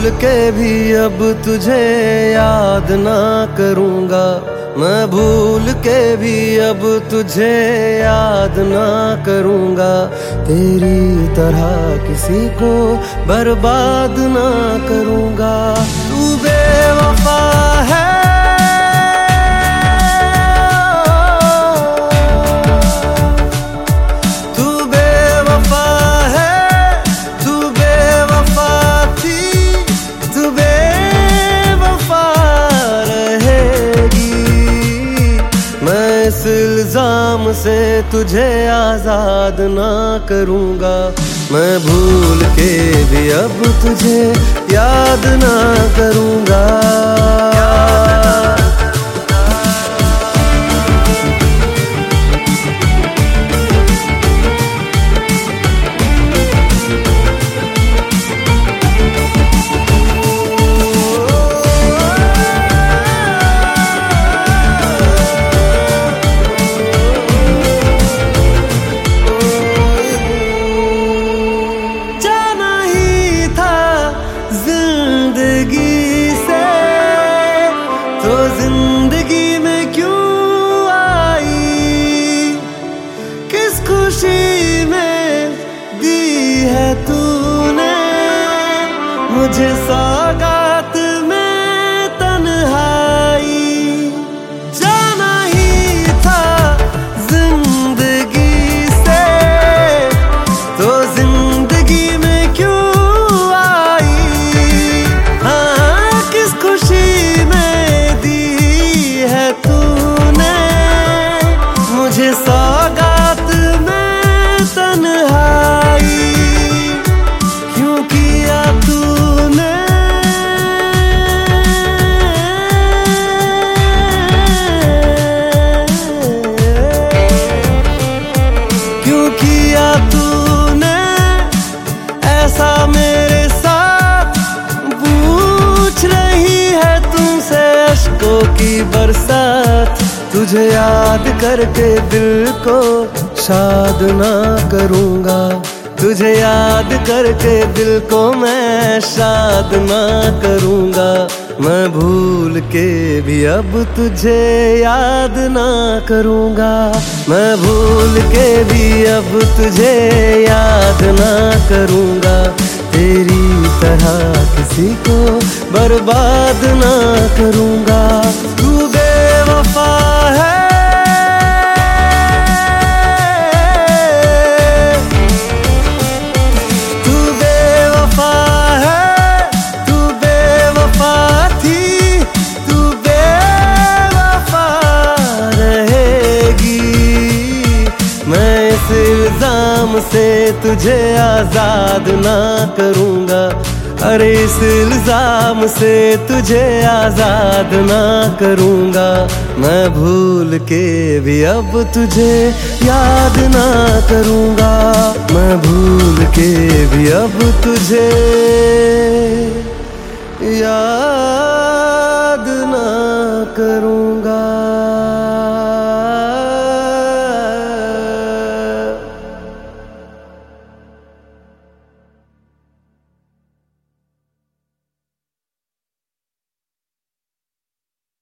भूल के भी अब तुझे याद ना करूँगा। मैं भूल के भी अब तुझे याद ना करूँगा। तेरी तरह किसी को बर्बाद ना करूँगा। तू बेवफा है, इस इल्जाम से तुझे आजाद ना करूँगा। मैं भूल के भी अब तुझे याद ना करूँगा। तो जिंदगी में क्यों आई, किस खुशी में दी है तूने मुझे सौगात में तन्हाई। जाना ही था जिंदगी से, तो जिंदगी में क्यों आई। हाँ, किस खुशी मुझे सौगात में तन्हाई क्यों किया तूने। क्यों किया तूने ऐसा मेरे साथ। पूछ रही है तुमसे अश्कों की बरसात। तुझे याद करके दिल को शाद ना करूँगा। तुझे याद करके दिल को मैं शाद ना करूँगा। मैं भूल के भी अब तुझे याद ना करूँगा। मैं भूल के भी अब तुझे याद ना करूँगा। तेरी तरह किसी को बर्बाद ना करूँगा। तू बेवफा है, तू बेवफा है, तू बेवफा थी, तू बेवफा रहेगी। मैं इस इल्जाम से तुझे आजाद ना करूँगा। अरे इस इल्जाम से तुझे आजाद ना करूँगा। मैं भूल के भी अब तुझे याद ना करूँगा। मैं भूल के भी अब तुझे याद ना करूँगा।